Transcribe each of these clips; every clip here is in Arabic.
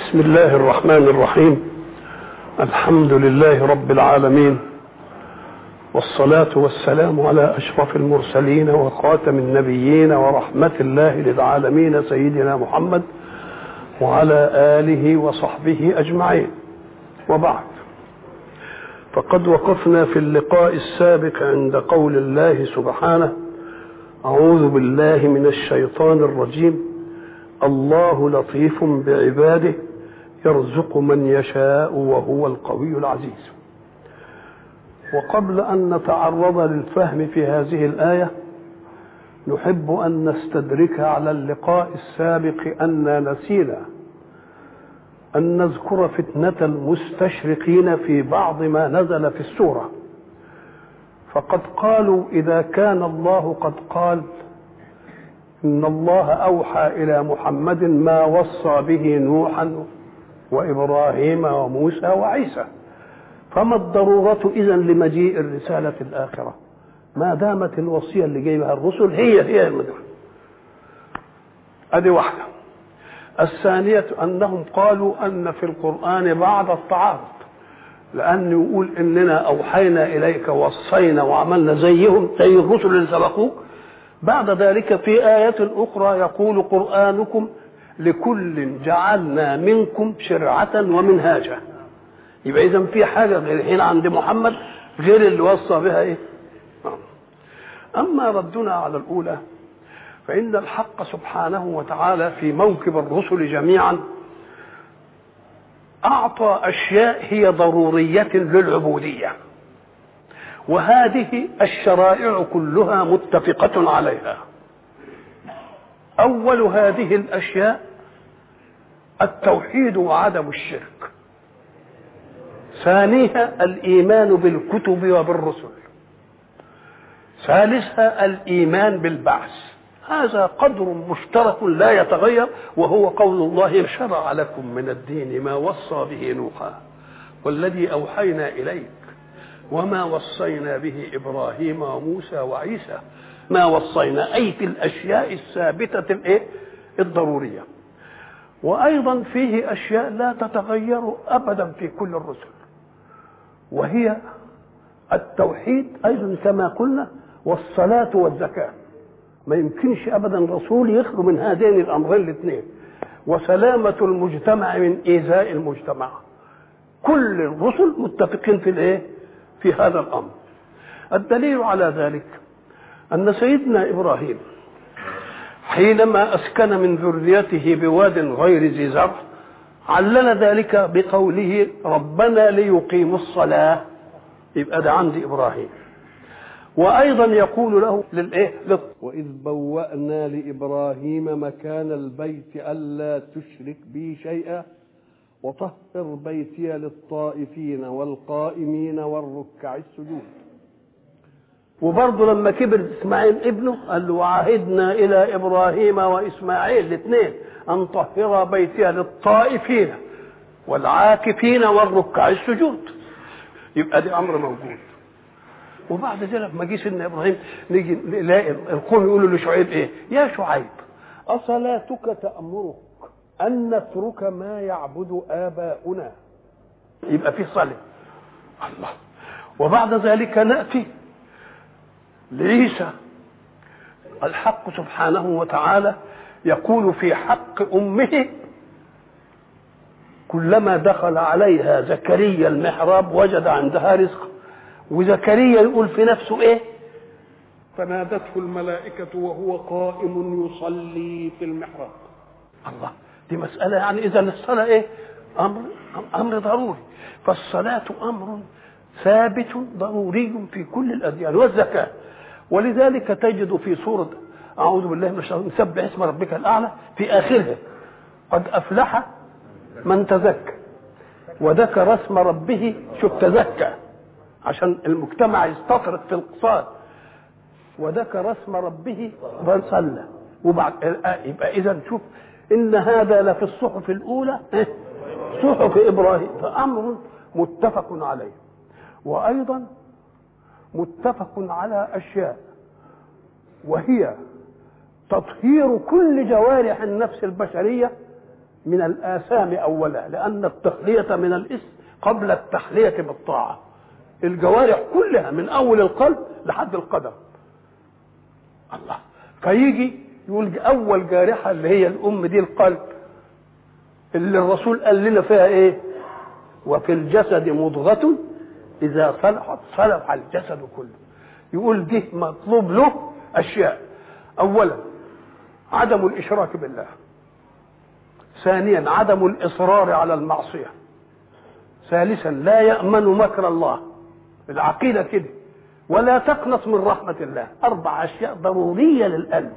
بسم الله الرحمن الرحيم. الحمد لله رب العالمين، والصلاة والسلام على أشرف المرسلين وخاتم النبيين ورحمة الله للعالمين سيدنا محمد وعلى آله وصحبه أجمعين. وبعد، فقد وقفنا في اللقاء السابق عند قول الله سبحانه: أعوذ بالله من الشيطان الرجيم، الله لطيف بعباده يرزق من يشاء وهو القوي العزيز. وقبل أن نتعرض للفهم في هذه الآية، نحب أن نستدرك على اللقاء السابق أننا نسينا أن نذكر فتنة المستشرقين في بعض ما نزل في السورة. فقد قالوا: إذا كان الله قد قال إن الله أوحى إلى محمد ما وصى به نوحا وإبراهيم وموسى وعيسى، فما الضرورة إذن لمجيء الرسالة الآخرة ما دامت الوصية اللي جايبها الرسل هي المدعو؟ هذه واحدة. الثانية أنهم قالوا أن في القرآن بعض التعارض، لأنه يقول إننا أوحينا إليك ووصينا وعملنا زيهم زي الرسل اللي سبقوك، بعد ذلك في آية أخرى يقول: قرآنكم لكل جعلنا منكم شرعة ومنهاجا. يبقى إذن في حاجة غير هنا عند محمد غير اللي وصى بها إيه؟ أما ردنا على الأولى، فإن الحق سبحانه وتعالى في موكب الرسل جميعا أعطى أشياء هي ضرورية للعبودية، وهذه الشرائع كلها متفقة عليها. أول هذه الأشياء التوحيد وعدم الشرك. ثانيها الإيمان بالكتب وبالرسل. ثالثها الإيمان بالبعث. هذا قدر مشترك لا يتغير، وهو قول الله: شرع لكم من الدين ما وصى به نوحا والذي أوحينا إليك وما وصينا به إبراهيم وموسى وعيسى. ما وصينا أي في الأشياء الثابتة الضرورية. وأيضا فيه أشياء لا تتغير أبدا في كل الرسل، وهي التوحيد أيضا كما قلنا، والصلاة والزكاة. ما يمكنش أبدا رسول يخلو من هذين الأمرين الاثنين. وسلامة المجتمع من إيذاء المجتمع. كل الرسل متفقين في هذا الأمر. الدليل على ذلك أن سيدنا إبراهيم حينما أسكن من ذريته بواد غير ذي زرع علل ذلك بقوله: ربنا ليقيموا الصلاة. يبقى ده عند إبراهيم. وأيضا يقول له وإذ بوأنا لإبراهيم مكان البيت ألا تشرك بي شيئا وطهر بيتي للطائفين والقائمين والركع السجود. وبرضه لما كبر إسماعيل ابنه قال له: وعهدنا إلى إبراهيم وإسماعيل الاثنين أن طهر بيتي للطائفين والعاكفين والركع السجود. يبقى ده أمر موجود. وبعد ذلك ما جيش إن إبراهيم نيجي نلاقي القوم يقولوا لشعيب: يا شعيب أصلاتك تأمرك أن نترك ما يعبد آباؤنا؟ يبقى في صلاة. الله. وبعد ذلك نأتي لعيسى. الحق سبحانه وتعالى يقول في حق أمه: كلما دخل عليها زكريا المحراب وجد عندها رزقا. وزكريا يقول في نفسه فنادته الملائكة وهو قائم يصلي في المحراب. الله. دي مسألة يعني إذا الصلاة أمر ضروري. فالصلاة أمر ثابت ضروري في كل الأديان. والزكاة. ولذلك تجد في سورة أعوذ بالله من الشيطان سبح اسم ربك الأعلى في آخرها: قد أفلح من تزكى وذكر اسم ربه. شوف، تزكى عشان المجتمع يستطرد في الاقتصاد، وذكر اسم ربه فصلى. وبعد يبقى إذا شوف إن هذا لفي الصحف الأولى صحف إبراهيم. فأمر متفق عليه. وأيضا متفق على أشياء، وهي تطهير كل جوارح النفس البشرية من الآثام أولا، لأن التخلية من الإثم قبل التحلية بالطاعة. الجوارح كلها من أول القلب لحد القدم. الله، فيجي يقول أول جارحة اللي هي الأم دي القلب، اللي الرسول قال لنا فيها إيه؟ وفي الجسد مضغة إذا صلحت صلح الجسد كله. يقول دي مطلوب له أشياء: أولا عدم الإشراك بالله، ثانيا عدم الإصرار على المعصية، ثالثا لا يأمن مكر الله، العقيدة كده، ولا تقنط من رحمة الله. 4 أشياء ضرورية للقلب.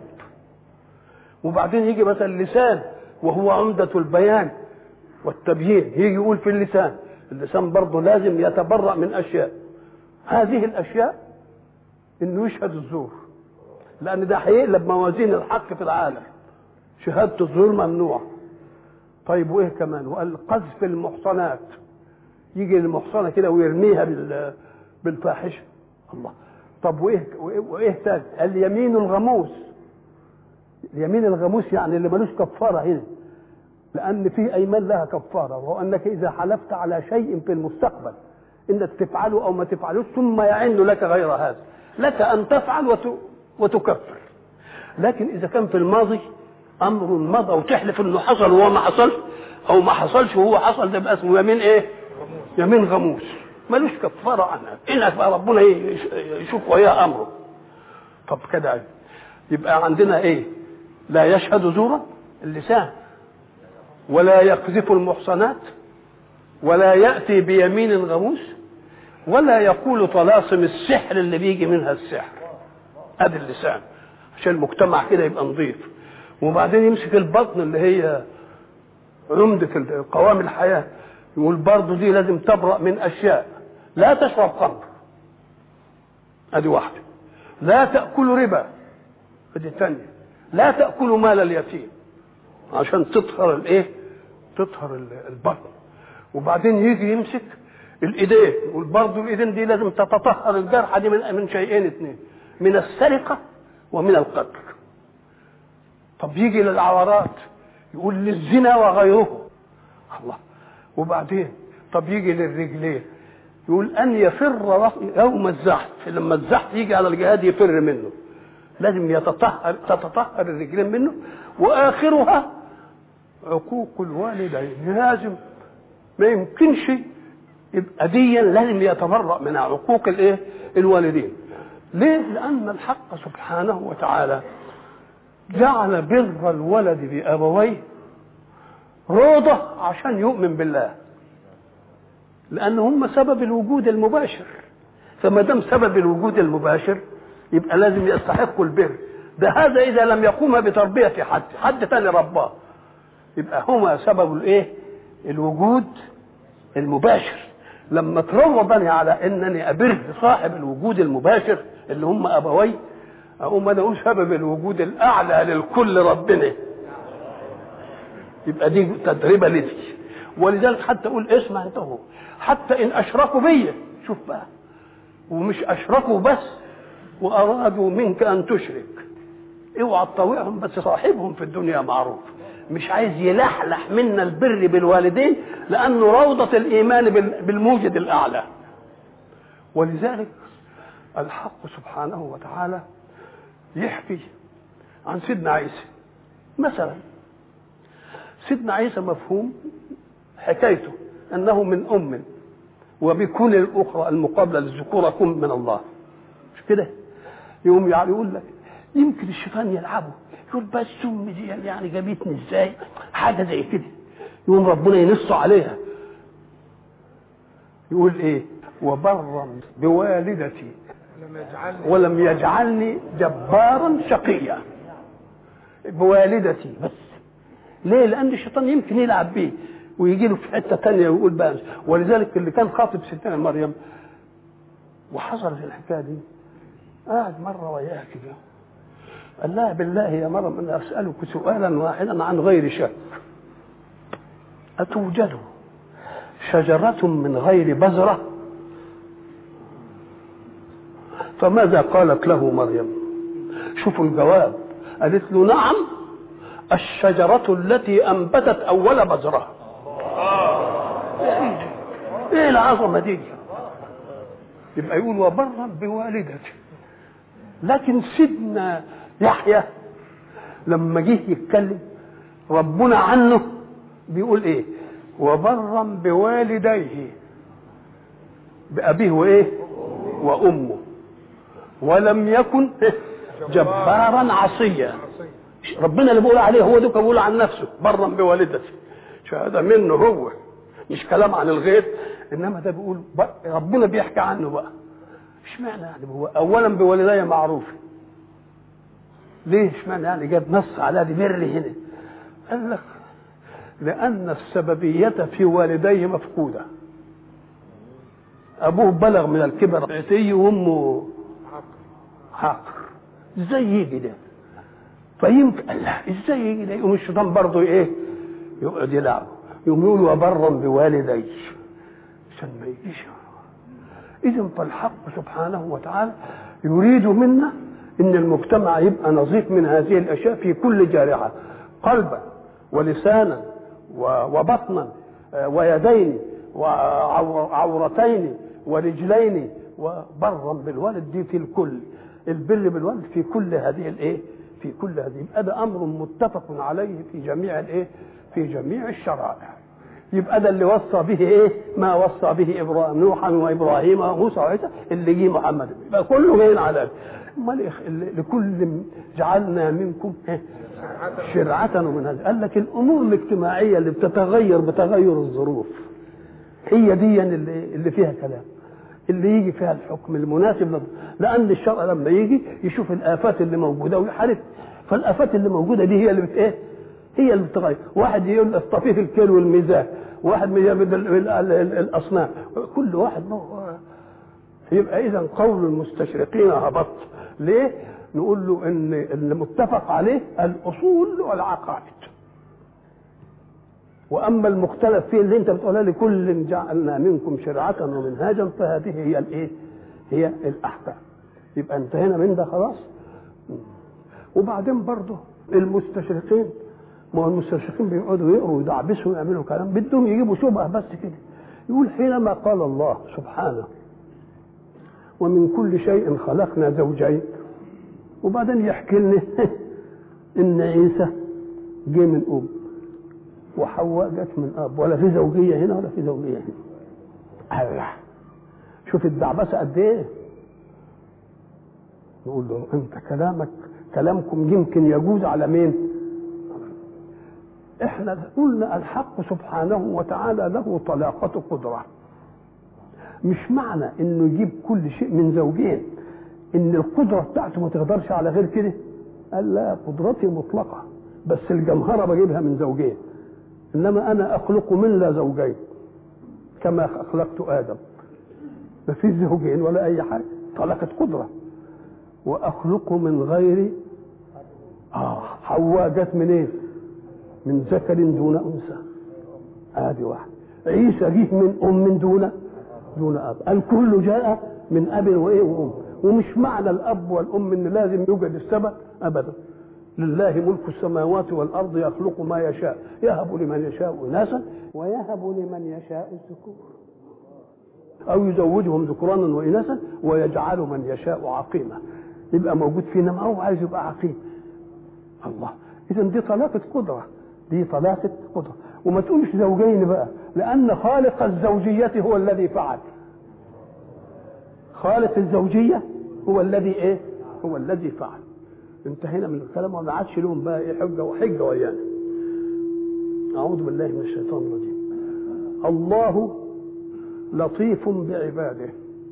وبعدين يجي مثلا اللسان وهو عمدة البيان والتبيين، يجي يقول في اللسان برضه لازم يتبرأ من أشياء. هذه الأشياء إنه يشهد الزور، لأن ده هيقلب موازين الحق في العالم. شهادة الزور ممنوع. طيب وإيه كمان؟ وقال قذف المحصنات، يجي المحصنة كده ويرميها بالفاحشة. الله، طب وإيه تاني؟ اليمين الغموس. اليمين الغموس يعني اللي ملوش كفارة هنا، لأن في أيمان لها كفارة، وهو أنك إذا حلفت على شيء في المستقبل إنك تفعله أو ما تفعلوش ثم يعن لك غير هذا، لك أن تفعل وتكفر. لكن إذا كان في الماضي أمر مضى وتحلف إنه حصل وهو ما حصلش، أو ما حصلش وهو حصل، ده يبقى اسمه يمين إيه؟ يمين غموس، ملوش كفارة عنها، إنك بقى ربنا يشوف وياه أمره. طب كده يبقى عندنا إيه؟ لا يشهد زورا اللسان، ولا يقذف المحصنات، ولا يأتي بيمين غموس، ولا يقول طلاسم السحر اللي بيجي منها السحر. ادي اللسان عشان المجتمع كده يبقى نظيف. وبعدين يمسك البطن اللي هي عمدة قوام الحياة، يقول برضه دي لازم تبرأ من أشياء: لا تشرب خمر، ادي واحدة، لا تأكل ربا، ادي الثانية، لا تأكل مال اليتيم، عشان تطهر الايه؟ تطهر البطن. وبعدين يجي يمسك الايدين، يقول برضه الايدين دي لازم تتطهر الجرحى دي من شيئين اثنين: من السرقة ومن القتل. طب يجي للعورات، يقول للزنا وغيره. الله. وبعدين طب يجي للرجلين، يقول ان يفر يوم الزحف، لما الزحف يجي على الجهاد يفر منه، لازم تتطهر الرجلين منه. واخرها عقوق الوالدين، لازم ما يمكنش يبقى ديا، لازم يتبرأ من عقوق الايه؟ الوالدين. ليه؟ لأن الحق سبحانه وتعالى جعل بر الولد بأبويه روضة عشان يؤمن بالله، لأن هم سبب الوجود المباشر. فما دام سبب الوجود المباشر يبقى لازم يستحقوا البر ده. هذا إذا لم يقوم بتربية حد ثاني رباه، يبقى هما سبب الايه؟ الوجود المباشر. لما تروضني على انني ابر صاحب الوجود المباشر اللي هم ابوي، اقوم انا اقول سبب الوجود الاعلى للكل ربنا، يبقى دي تدريبه لي. ولذلك حتى اقول اسمع انت هو، حتى ان اشركوا بي، شوف بقى، ومش اشركوا بس وارادوا منك ان تشرك، اوعى تطوعهم، بس صاحبهم في الدنيا معروف. مش عايز يلحلح منا البر بالوالدين، لأنه روضة الإيمان بالموجد الأعلى. ولذلك الحق سبحانه وتعالى يحكي عن سيدنا عيسى مثلا. سيدنا عيسى مفهوم حكايته أنه من أم، وبكون الأخرى المقابلة للذكورة كن من الله، مش كده؟ يقوم يعني يقول لك يمكن الشيطان يلعبه، يقول بس امي دي يعني جابتني ازاي، حاجه زي كده. يقوم ربنا ينص عليها، يقول ايه؟ وبرا بوالدتي ولم يجعلني جبارا شقيا. بوالدتي بس. ليه؟ لان الشيطان يمكن يلعب بيه ويجي له في حته ثانيه ويقول بقى. ولذلك اللي كان خاطب ستنا مريم وحصلت الحكايه دي، قاعد مره وياها كده، قال لها بالله يا مريم أنا أسألك سؤالا واحدا عن غير شك: أتوجد شجرة من غير بذرة؟ فماذا قالت له مريم؟ شوفوا الجواب، قالت له نعم الشجرة التي أنبتت أول بذرة. إيه العظمة دي؟ يبقى يقول وبرا بوالدته. لكن سيدنا يحيى لما جه يتكلم ربنا عنه بيقول ايه؟ وبرا بوالديه، بأبيه وايه وأمه، ولم يكن جبارا عصيا. ربنا اللي بيقول عليه هو ده، بيقول عن نفسه برا بوالدته، شهاده منه هو، مش كلام عن الغير. انما ده بيقول ربنا بيحكي عنه بقى. اشمعنى يعني هو اولا بوالديه معروف، ليه اشمعنى يعني جاب نص على دي بر هنا؟ قال لك لان السببيه في والديه مفقوده. ابوه بلغ من الكبر عتي وامه حقر، ازاي يجي ده؟ فيمكن الله ازاي يجي ده؟ يقوم الشيطان برضه ايه؟ يقعد يلعب، يقوم يقول وبرا بوالدي عشان ما يجيش. اذا فالحق سبحانه وتعالى يريد منا ان المجتمع يبقى نظيف من هذه الاشياء في كل جارحه، قلبا ولسانا وبطنا ويدين وعورتين ورجلين، وبرا بالوالد دي في الكل، البر بالوالد في كل هذه الايه؟ في كل هذه. يبقى ده امر متفق عليه في جميع الايه؟ في جميع الشرائع. يبقى ده اللي وصى به ايه؟ ما وصى به ابراهيم نوحا وابراهيم وموسى وعيسى، اللي جه محمد. يبقى كله جايين على امال لكل جعلنا منكم شرعة ومنهاجا. قال لك الامور الاجتماعيه اللي بتتغير بتغير الظروف هي دي اللي فيها كلام، اللي يجي فيها الحكم المناسب، لان الشرع لما يجي يشوف الافات اللي موجوده ويحارب. فالافات اللي موجوده دي هي اللي ايه؟ هي اللي بتغير. واحد يقول الطفيف الكيل والميزان، واحد يجيب الاصنام، كل واحد يبقى اذا قول المستشرقين هبط. ليه؟ نقول له ان اللي متفق عليه الاصول والعقائد، واما المختلف فيه اللي انت بتقولها لكل جعلنا منكم شرعة ومنهاجا، فهذه هي الايه؟ هي الاحكام. يبقى انتهينا من ده خلاص. وبعدين برضه المستشرقين، ما هو المستشرقين بيقعدوا يقروا ويدعبسوا ويعملوا كلام، بدهم يجيبوا شبهه بس كده. يقول حينما قال الله سبحانه ومن كل شيء خلقنا زوجين، وبعدين يحكي لنا ان عيسى جه من ام وحواء جت من اب، ولا في زوجيه هنا ولا في زوجيه هنا. الله، شوف الدعبسه قد ايه. نقول له انت كلامكم يمكن يجوز على مين؟ احنا قلنا الحق سبحانه وتعالى له طلاقة قدرة. مش معنى انه يجيب كل شيء من زوجين ان القدرة بتاعته ما تقدرش على غير كده. قال لا، قدرتي مطلقة، بس الجمهرة بجيبها من زوجين، انما انا اخلق من لا زوجين كما اخلقت ادم، ما فيش زوجين ولا اي حاجة، طلاقة قدرة. واخلق من غير حواء جت من ايه؟ من ذكر دون انثى، ادي واحد. عيسى جه من ام دون اب. الكل جاء من اب وايه وام. ومش معنى الاب والام ان لازم يوجد السبب ابدا. لله ملك السماوات والارض يخلق ما يشاء، يهب لمن يشاء اناثا ويهب لمن يشاء الذكور، او يزوجهم ذكرانا واناثا ويجعل من يشاء عقيما. يبقى موجود فينا ما هو عايز يبقى عقيم. الله، اذا دي طلاقة قدرة، دي طلاقة قدرة. وما تقولش زوجين بقى، لأن خالق الزوجية هو الذي فعل. خالق الزوجية هو الذي ايه؟ هو الذي فعل. انتهينا من الكلام وما عادش لهم بقى ايه حجة وحجة ويانا. أعوذ بالله من الشيطان الرجيم. الله لطيف بعباده.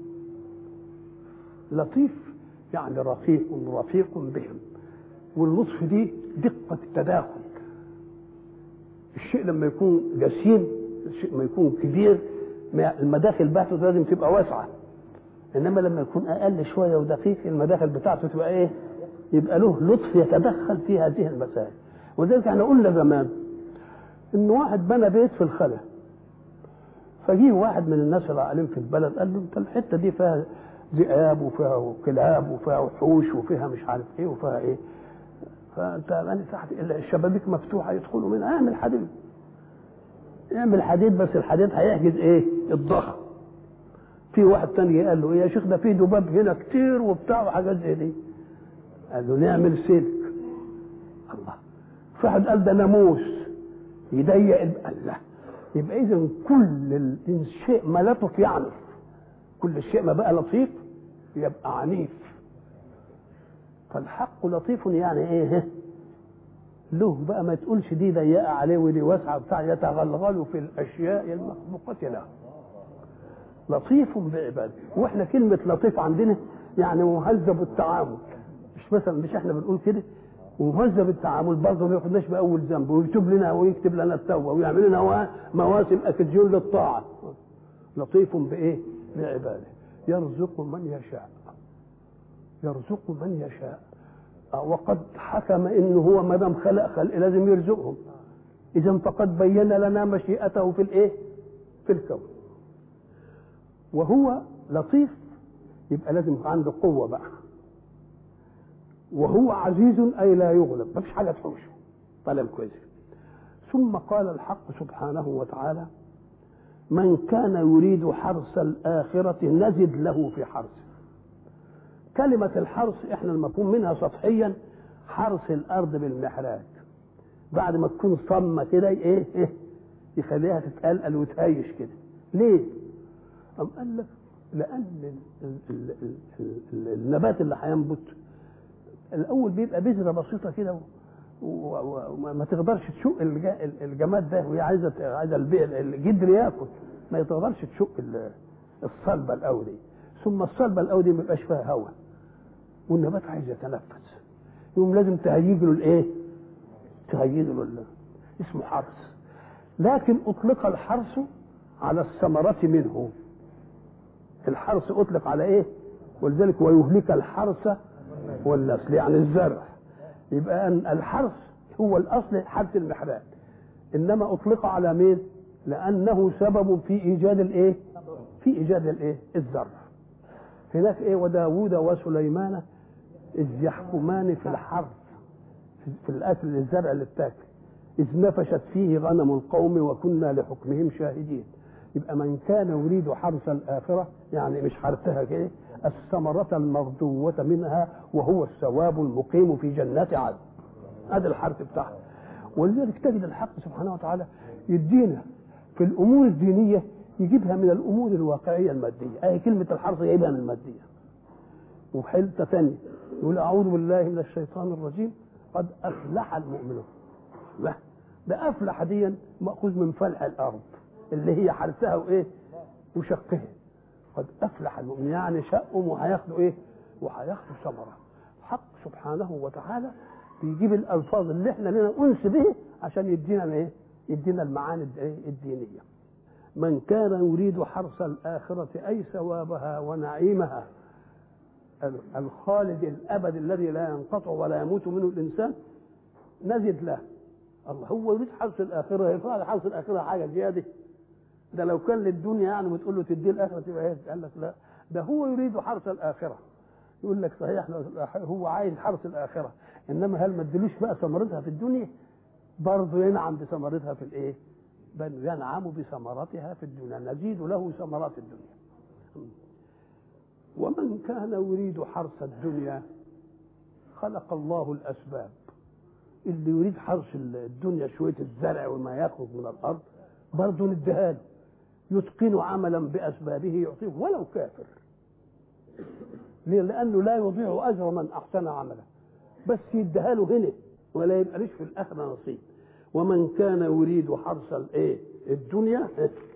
لطيف يعني رفيق بهم. واللطف دي دقة التداخل. الشيء لما يكون جسيم، الشيء ما يكون كبير، المداخل بتاعته لازم تبقى واسعة. انما لما يكون اقل شوية ودقيق، المداخل بتاعته تبقى ايه؟ يبقى له لطف يتدخل في هذه المسائل. وذلك احنا قلنا زمان ان واحد بنى بيت في الخلا، فجيه واحد من الناس العالم في البلد قال له انت الحتة دي فيها ذئاب وفيها كلاب وفيها وحوش وفيها مش عارف ايه وفيها ايه. فانت انا تحت الشبابيك مفتوحه يدخلوا منها، اعمل حديد، اعمل حديد، بس الحديد هيحجز ايه؟ الضغط. في واحد تاني قال له ايه يا شيخ ده في ذباب هنا كتير وبتاع وحاجات زي دي، قال له نعمل سلك. الله. في واحد قال ده ناموس يضيق الله. يبقى اذا كل الشيء ما لطف يعنف، كل الشيء ما بقى لطيف يبقى عنيف. فالحق لطيف يعني ايه؟ له بقى ما تقولش دي ضيقه عليه ودي واسعه بتاع، يتغلغل في الاشياء المخلوقه له. لطيف بعباده. واحنا كلمه لطيف عندنا يعني مهذب التعامل، مش مثلا مش احنا بنقول كده ومهذب التعامل برضه ما ياخدناش باول ذنب ويكتب لنا ويكتب لنا التوبه ويعمل لنا مواسم اكديون للطاعه. لطيف بايه؟ بعباده. يرزق من يشاء، يرزق من يشاء. وقد حكم انه هو ما دام خلق لازم يرزقهم، اذا فقد بين لنا مشيئته في الايه؟ في الكون. وهو لطيف يبقى لازم يبقى عنده قوه بقى. وهو عزيز اي لا يغلب، ما فيش حاجه تحوشه. طالب كويس. ثم قال الحق سبحانه وتعالى: من كان يريد حرث الآخرة نزد له في حرثه. كلمة الحرث احنا المفهوم منها سطحيا حرث الأرض بالمحراج، بعد ما تكون صمة كده ايه يخليها تتقلقل وتهيش كده. ليه؟ قال لك لأن النبات اللي هينبت الأول بيبقى بذرة بسيطة كده وما تقدرش تشق الجماد ده، وهي عايزه الجدر ياكل، ما تقدرش تشق الصلبه الاولي. ثم الصلبه الاولي ما يبقاش فيها هواء والنبات عايز يتنفس، يقوم لازم تهيج له الايه؟ تهيج له اسمه حرث. لكن اطلق الحرث على الثمرة منه. الحرث اطلق على ايه؟ ولذلك ويهلك الحرث والنسل يعني الزرع. يبقى أن الحرث هو الأصل حرث المحراب، إنما أطلق على مين؟ لأنه سبب في إيجاد الإيه؟ في إيجاد الإيه؟ الزرع. هناك إيه؟ وداوود وسليمان إذ يحكمان في الحرث، في الأكل الزرع اللي بتاكل، إذ نفشت فيه غنم القوم وكنا لحكمهم شاهدين. يبقى من كان يريد حرث الآخرة يعني مش حرثها كده، الثمرة المرجوة منها وهو الثواب المقيم في جنات عدن. هذا الحرث بتاعها. ولذلك تجد الحق سبحانه وتعالى يدينا في الأمور الدينية يجيبها من الأمور الواقعية المادية. أي كلمة الحرث يجيبها من المادية. وفي حتة ثانية يقول أعوذ بالله من الشيطان الرجيم قد أفلح المؤمنون. لا ده أفلح ديا مأخوذ من فلح الأرض اللي هي حرثها وإيه؟ وشقها. قد أفلح المؤمنين يعني شقهم وهياخدوا إيه؟ وهياخدوا ثمرة. حق سبحانه وتعالى بيجيب الألفاظ اللي إحنا لنا أنس به عشان يدينا إيه؟ يدينا المعاني الدينية. من كان يريد حرث الآخرة أي ثوابها ونعيمها الخالد الأبد الذي لا ينقطع ولا يموت منه الإنسان نزد له. الله هو يريد حرث الآخرة، يفعل حرث الآخرة حاجة زيادة؟ ده لو كان للدنيا يعني بتقول له تديه الآخرة تبقى ايه؟ قال لك لا، ده هو يريد حرث الآخرة. يقول لك صحيح هو عايز حرث الآخرة، إنما هل ما ادلوش بقى ثمرتها في الدنيا؟ برضه ينعم بثمرتها في الإيه؟ بل ينعم بثمرتها في الدنيا، نزيد له ثمرات الدنيا. ومن كان يريد حرث الدنيا خلق الله الأسباب. اللي يريد حرث الدنيا شوية الزرع وما يخرج من الأرض برضه نديها له، يتقن عملا بأسبابه يعطيه ولو كافر. ليه؟ لأنه لا يضيع أجر من أحسن عمله، بس يديها له هنا ولا يبقى ليش في الآخرة نصيب. ومن كان يريد حرث الإيه؟ الدنيا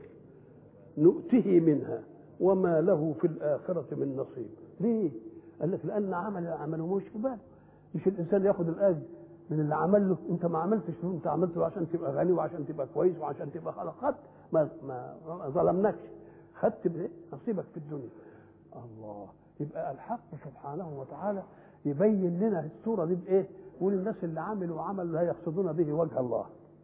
نؤته منها وما له في الآخرة من نصيب. ليه؟ قال لك لأن عمله مش في باله. مش الإنسان ياخد الأجر من اللي عمل له، انت ما عملتش له، انت عملته عشان تبقى غني وعشان تبقى كويس وعشان تبقى خلق، ما ظلمناكش، خدت نصيبك في الدنيا. الله. يبقى الحق سبحانه وتعالى يبين لنا الصوره دي بايه؟ يقول الناس اللي عملوا عمل لا يقصدون به وجه الله،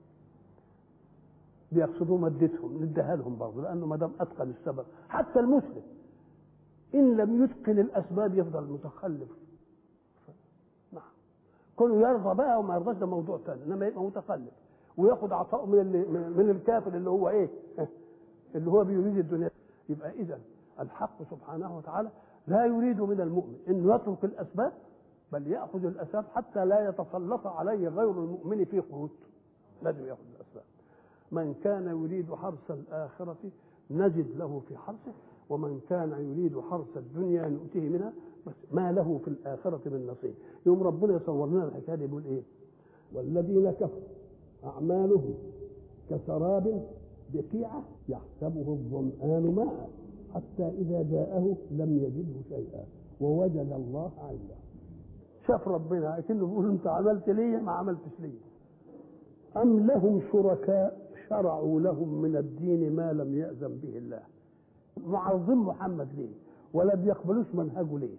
بيقصدوا مادتهم، نديها لهم برضه، لانه ما دام اتقن السبب. حتى المسلم ان لم يتقن الاسباب يفضل متخلف. كونه يرضى بقى وما يرضاش ده موضوع ثاني، انما يبقى متخلف وياخد عطاء من الكافر اللي هو ايه؟ اللي هو بيريد الدنيا. يبقى اذا الحق سبحانه وتعالى لا يريد من المؤمن انه يترك الاسباب، بل ياخذ الاسباب حتى لا يتسلط عليه غير المؤمن في قوت. لازم ياخذ الاسباب. من كان يريد حرث الاخره نجد له في حرثه، ومن كان يريد حرث الدنيا نؤتيه منها، بس ما له في الاخره من نصيب. يوم ربنا يصور لنا الحكايه دي يقول ايه؟ والذين كفروا اعمالهم كسراب بقيعه يحسبه الظمآن ماء حتى اذا جاءه لم يجده شيئا ووجد الله عنده. شاف ربنا كأنه بيقول انت عملت لي ما عملتش لي. ام لهم شركاء شرعوا لهم من الدين ما لم يأذن به الله. معظم محمد ليه ولا بيقبلوش منهجه ليه؟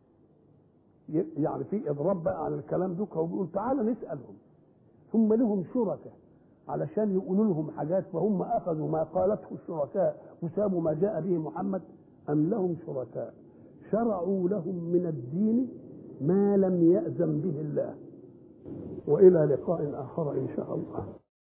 يعني في اضراب بقى على الكلام ده، وبيقول تعالى نسالهم. هم لهم شركاء علشان يقولوا لهم حاجات، فهم اخذوا ما قالته الشركاء وسابوا ما جاء به محمد. ام لهم شركاء شرعوا لهم من الدين ما لم يأذن به الله. والى لقاء اخر ان شاء الله.